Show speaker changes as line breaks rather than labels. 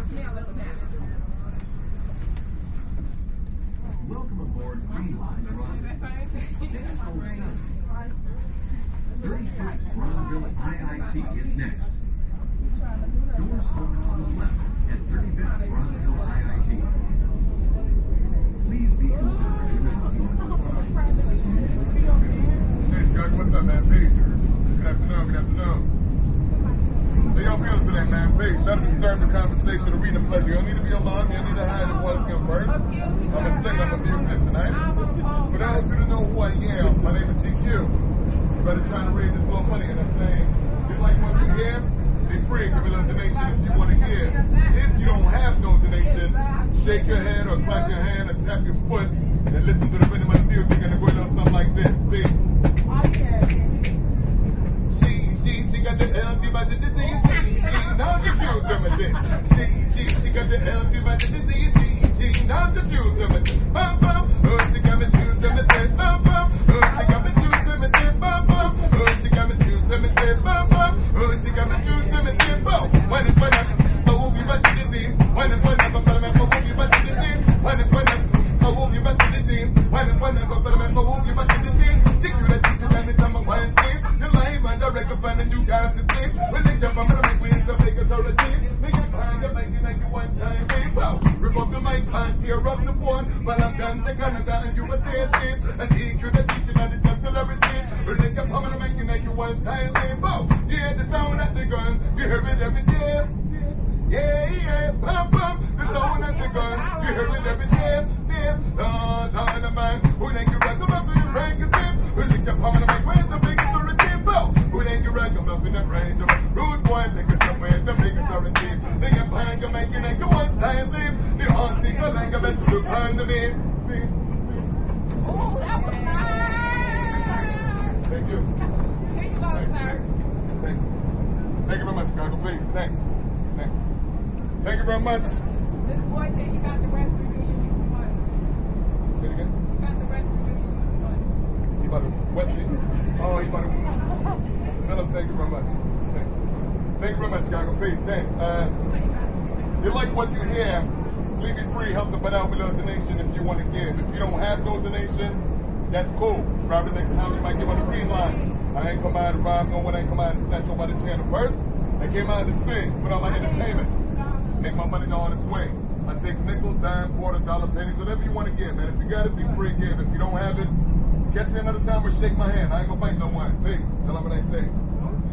Welcome aboard Green Line Run 607. 35th Bronzeville IIT is next. Doors open on the left at 35th Bronzeville IIT. Please be considerate of
Hey, Scott, what's up, man? Peace. Good afternoon, good afternoon. How y'all feeling today, man? Peace. Try to disturb the conversation, the reading pleasure. You don't need to be alarmed. You don't need to hide the quality of verse. I'm a singer, I'm a musician, right? For those who don't know who I am, my name is GQ. You better try to raise this little money, and I'm saying, if you like what you hear, be free. Give a little donation if you want to give. If you don't have no donation, shake your head or clap your hand or tap your foot and listen to the rhythm of the music and it goes on something like this. Big. She got the LT by the thing, she not the truth to me. She got the LT by the thing, she not the truth to me. Bum bum, oh she got me truth to me. Bum bum, oh she got me truth to me. Bum bum, oh she got me truth to me. Bum bum, oh she got me truth to me. Bum, when it went up, oh you back to the thing. When it went up, oh you back to the thing. When it went up, oh you back to the thing. When it went up, oh you back to the thing. Take you the teacher anytime I want to see. And direct a fan and you got to see. When they jump, I'm gonna make we integrate authority. Make it behind the mic, like you want time. Wow, rip up the mic, and tear up the phone. While I'm done to Canada and you were saying it. And EQ the teaching and the celebrity. When they jump, I'm gonna make like you want time. Wow, yeah, the sound at the gun, you hear it every day. Yeah, pam pam, the sound at the gun, you hear it every day. Lord, Lord, the man, who then you rock them up in the rank of them. When they jump, I'm gonna make way to big authority. Who then you rock them up in the range of a rude boy, like a jump with the big authority. They get behind you, making like you want time live. The haunting, the like a better look behind me.
Oh, that was nice.
Thank you.
Here you go, sir.
Thanks. Thank you very much, Chicago. Please, thanks. Thanks. Thank you very much.
This boy said he got the rest reunion you won.
Say it again.
He got the rest reunion you won.
He about to what you? Oh, he about to. Tell him thank you very much. Thanks. Thank you very much, Chicago. Peace. Thanks. You like what you hear? Please be free. Help the butt out with a donation if you want to give. If you don't have no donation, that's cool. Probably next time you might give on the Green Line. I ain't come out to rob no one. I ain't come out to snatch nobody channel purse. I came out to sing, put on my entertainment, make my money the honest way. I take nickel, dime, quarter, dollar, pennies, whatever you want to give, man. If you got it, be free, give. If you don't have it, catch me another time or shake my hand. I ain't gonna bite no one. Peace. Tell them a nice day.